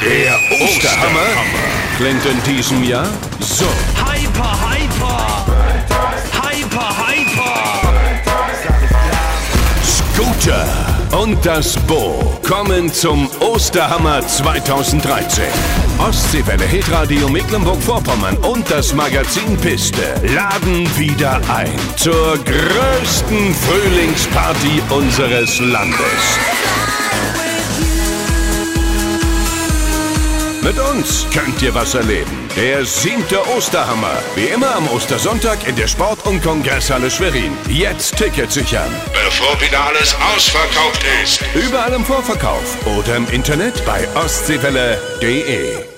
Der Osterhammer klingt in diesem Jahr so. Hyper, hyper, hyper, hyper. Scooter und das Bo kommen zum Osterhammer 2013. Ostseewelle, Hitradio Mecklenburg-Vorpommern und das Magazin Piste laden wieder ein zur größten Frühlingsparty unseres Landes. Mit uns könnt ihr was erleben. Der 7. Osterhammer. Wie immer am Ostersonntag in der Sport- und Kongresshalle Schwerin. Jetzt Tickets sichern. Bevor wieder alles ausverkauft ist. Überall im Vorverkauf oder im Internet bei ostseewelle.de.